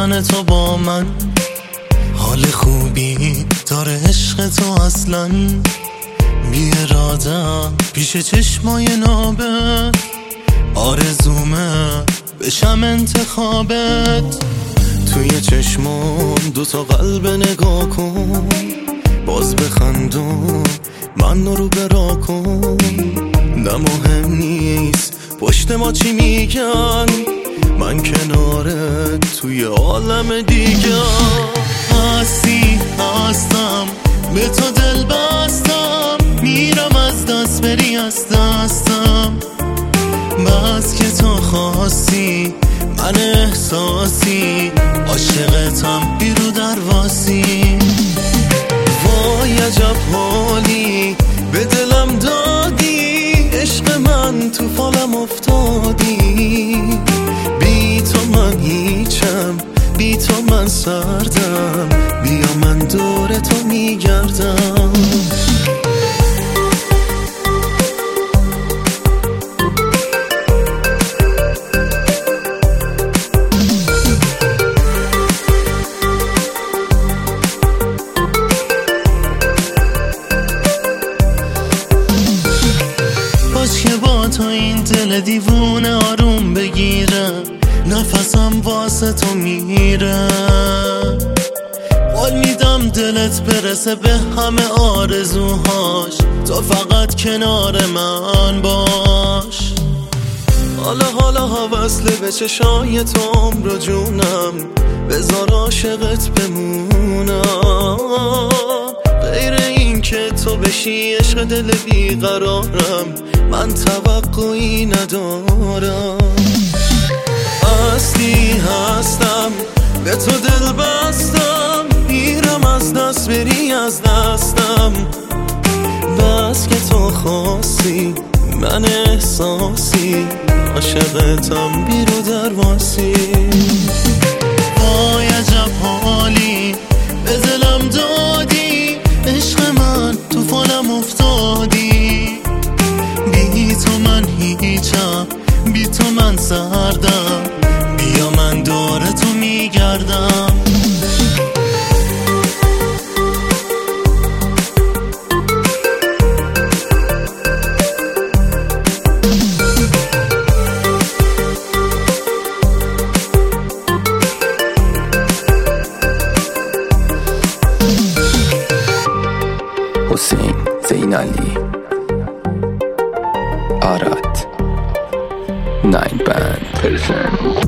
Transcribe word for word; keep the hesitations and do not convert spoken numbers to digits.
بودن تو با من، حال خوبی داره عشق تو اصلا. بی ارادم پیش چشمای نابت، آرزومه بشم انتخابت. توی چشمام دوتا قلب نگاه کن، باز بخندون من رو برا کن. نه مهم نیست پشت ما چی میگن، من کنارت توی عالم دیگه. هستی هستم به تو دل بستم، میرم از دست بری از دستم. بس که تو خواستی من احساسی، عاشقتم بیرو درواسی. وای عجب حالی به دلم دادی، عشق من تو فالم افتادی. بی تو من هیچم، بی تو من سردم، بیا من دور تو میگردم. که با تو این دل دیوونه آروم بگیره، نفسم واسه تو میره. قول میدم دلت برسه به همه آرزوهاش، تو فقط کنار من باش. حالا حالا وصله به چشای تو عمر جونم، بذار عاشقت بمونم. غیر این که تو بشی عشق دل بیقرارم، من توقعی ندارم. اصلی هستم به تو دل بستم، میرم از دست بری از دستم. بس که تو خواستی من احساسی، عاشقتم بیرو درواسی. وای عجب حالی به دلم دادی، عشق من تو فالم افتادی. بی تو من هیچم، بی تو من سردم، بیا من دور تو میگردم. حسین زینالی، آراد، ناین بند.